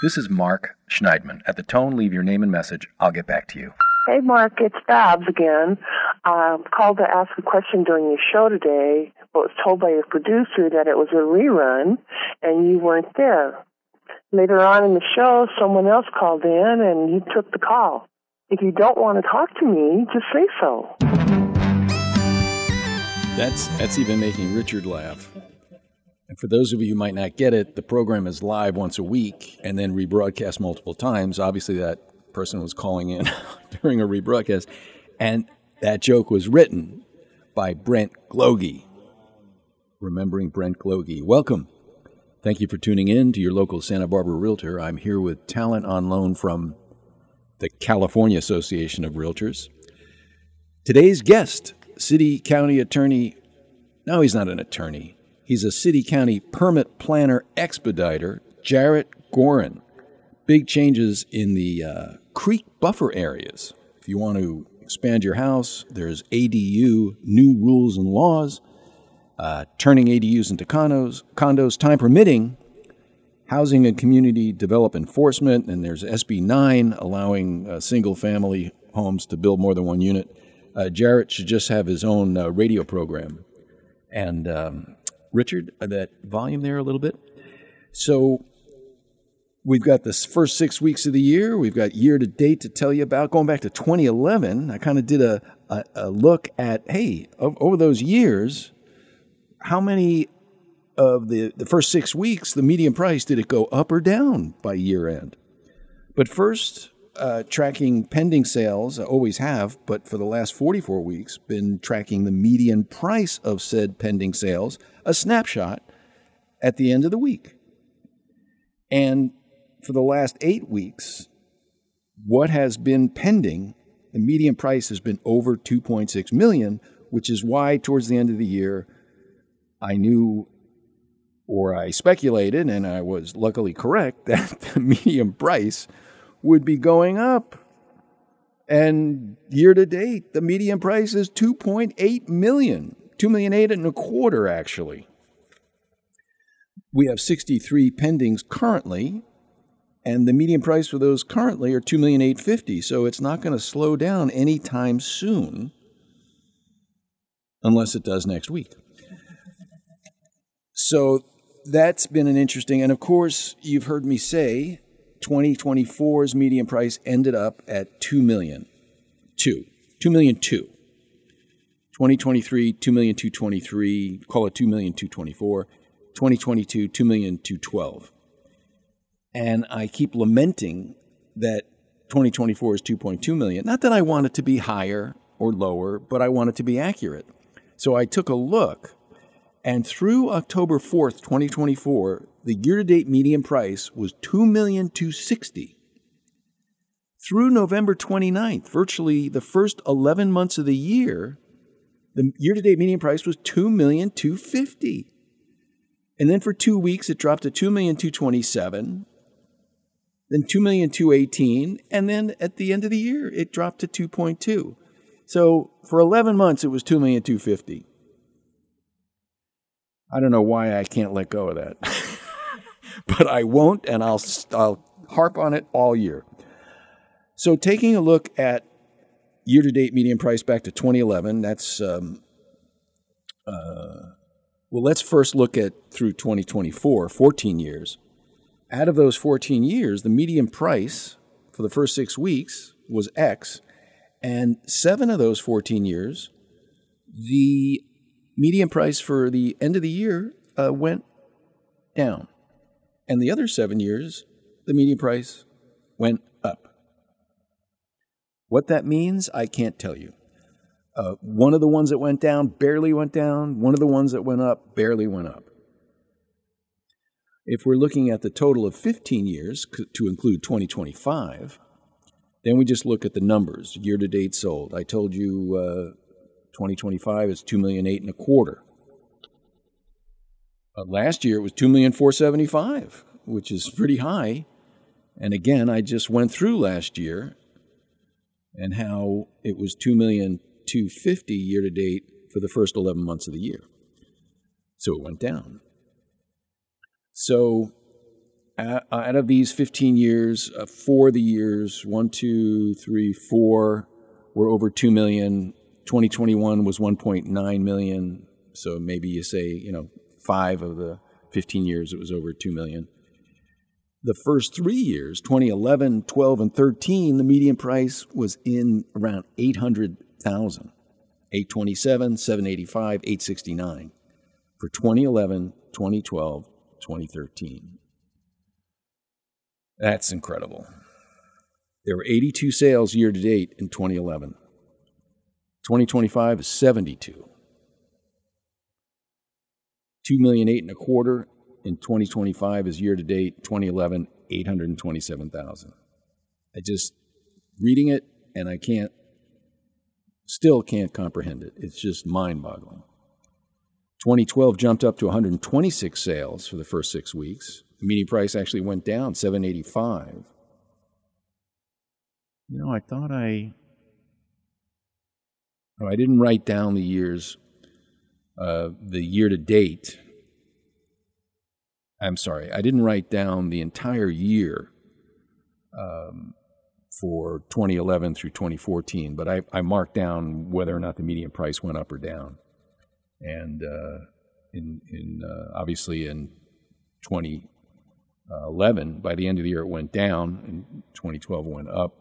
This is Mark Schneidman. At the tone, leave your name and message. I'll get back to you. Hey, Mark, it's Babs again. Called to ask a question during your show today, but was told by your producer that it was a rerun, and you weren't there. Later on in the show, someone else called in, and you took the call. If you don't want to talk to me, just say so. That's even making Richard laugh. And for those of you who might not get it, the program is live once a week and then rebroadcast multiple times. Obviously, that person was calling in during a rebroadcast. And that joke was written by Brent Glogie. Remembering Brent Glogie. Welcome. Thank you for tuning in to your local Santa Barbara Realtor. I'm here with talent on loan from the California Association of Realtors. Today's guest, City County Attorney. No, he's not an attorney. He's a City County Permit Planner Expediter, Jarrett Gorin. Big changes in the creek buffer areas. If you want to expand your house, there's ADU new rules and laws, turning ADUs into condos, time permitting, housing and community development enforcement, and there's SB 9 allowing single-family homes to build more than one unit. Jarrett should just have his own radio program. And Richard, that volume there a little bit. So we've got the first 6 weeks of the year. We've got year to date to tell you about. Going back to 2011, I kind of did a look at, hey, over those years, how many of the first 6 weeks, the median price, did it go up or down by year end? But first, tracking pending sales, I always have, but for the last 44 weeks, been tracking the median price of said pending sales, a snapshot at the end of the week. And for the last 8 weeks, what has been pending, the median price has been over $2.6 million, which is why towards the end of the year, I knew, or I speculated, and I was luckily correct, that the median price would be going up. And year to date, the median price is $2.8 million, $2,825,000 actually. We have 63 pendings currently, and the median price for those currently are $2,850,000. So it's not going to slow down anytime soon, unless it does next week. So that's been an interesting, and of course, you've heard me say 2024's median price ended up at $2 million. 2023, $2,223,000, call it $2,224,000. 2022, $2,212,000. And I keep lamenting that 2024 is $2.2 million. Not that I want it to be higher or lower, but I want it to be accurate. So I took a look, and through October 4th, 2024, the year-to-date median price was $2,260,000. Through November 29th, virtually the first 11 months of the year, the year-to-date median price was $2,250,000. And then for 2 weeks, it dropped to $2,227,000, then $2,218,000, and then at the end of the year, it dropped to $2.2 million. So for 11 months, it was $2,250,000. I don't know why I can't let go of that. But I won't, and I'll harp on it all year. So taking a look at year-to-date median price back to 2011, that's, well, let's first look at through 2024, 14 years. Out of those 14 years, the median price for the first 6 weeks was X, and 7 of those 14 years, the median price for the end of the year went down. And the other 7 years, the median price went up. What that means, I can't tell you. One of the ones that went down barely went down. One of the ones that went up barely went up. If we're looking at the total of 15 years to include 2025, then we just look at the numbers, year-to-date sold. I told you 2025 is $2,825,000. Last year it was $2,475,000, which is pretty high. And again, I just went through last year and how it was $2,250,000 year to date for the first 11 months of the year. So it went down. So out of these 15 years, 4 of the years, 1, 2, 3, 4, were over 2 million. 2021 was 1.9 million. So maybe you say, 5 of the 15 years it was over 2 million. The first 3 years, 2011, 12, and 13, the median price was in around 800,000. 827, 785, 869 for 2011, 2012, 2013. That's incredible. There were 82 sales year to date in 2011. 2025 is 72. 2,008,250 in 2025 is year to date. 2011, 827,000. I just reading it and I still can't comprehend it. It's just mind-boggling. 2012 jumped up to 126 sales for the first 6 weeks. The median price actually went down, $785. I thought I didn't write down the years, the year to date. I'm sorry, I didn't write down the entire year for 2011 through 2014, but I marked down whether or not the median price went up or down. And obviously in 2011, by the end of the year it went down, and 2012 went up.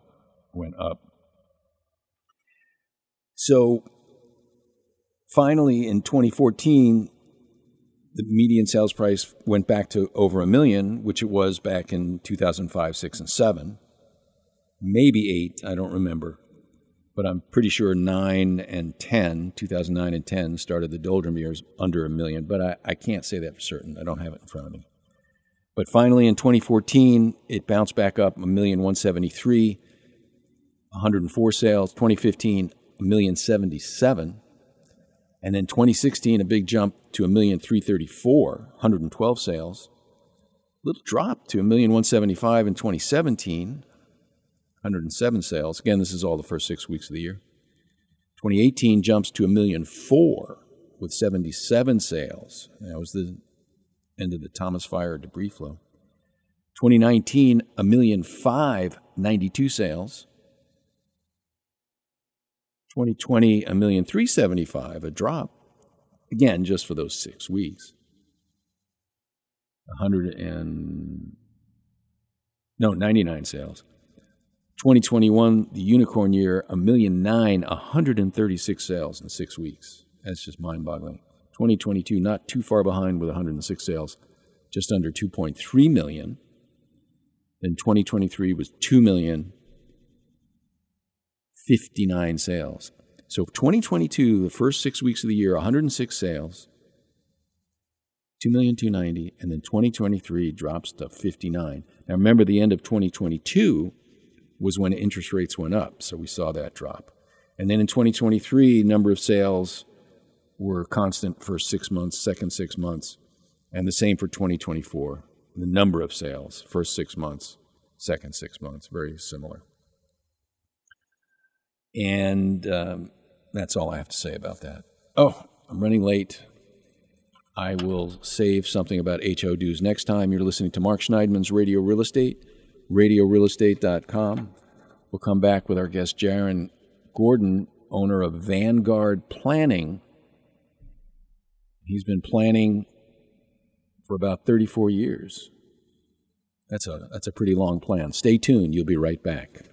So finally in 2014, the median sales price went back to over $1 million, which it was back in 2005, 6, and 7. Maybe 8, I don't remember. But I'm pretty sure 2009 and 10 started the doldrum years under $1 million, but I can't say that for certain. I don't have it in front of me. But finally in 2014, it bounced back up $1,173,000, 104 sales. 2015, $1,077,000. And then 2016, a big jump to $1,334,000, 112 sales. A little drop to $1,175,000 in 2017, 107 sales. Again, this is all the first 6 weeks of the year. 2018 jumps to $1,004,000 with 77 sales. That was the end of the Thomas Fire debris flow. 2019, $1,005,000, 92 sales. 2020, $1,375,000, a drop, again, just for those 6 weeks. 99 sales. 2021, the unicorn year, $1,009,000, 136 sales in 6 weeks. That's just mind-boggling. 2022, not too far behind with 106 sales, just under 2.3 million. Then 2023 was 2,059,000 sales. So 2022, the first 6 weeks of the year, 106 sales, 2,290,000, and then 2023 drops to 59. Now remember, the end of 2022 was when interest rates went up, so we saw that drop. And then in 2023, number of sales were constant first 6 months, second 6 months, and the same for 2024. The number of sales, first 6 months, second 6 months, very similar. And that's all I have to say about that. Oh, I'm running late. I will save something about HO-Dos next time. You're listening to Mark Schneidman's Radio Real Estate, radiorealestate.com. We'll come back with our guest, Jaron Gordon, owner of Vanguard Planning. He's been planning for about 34 years. That's a pretty long plan. Stay tuned. You'll be right back.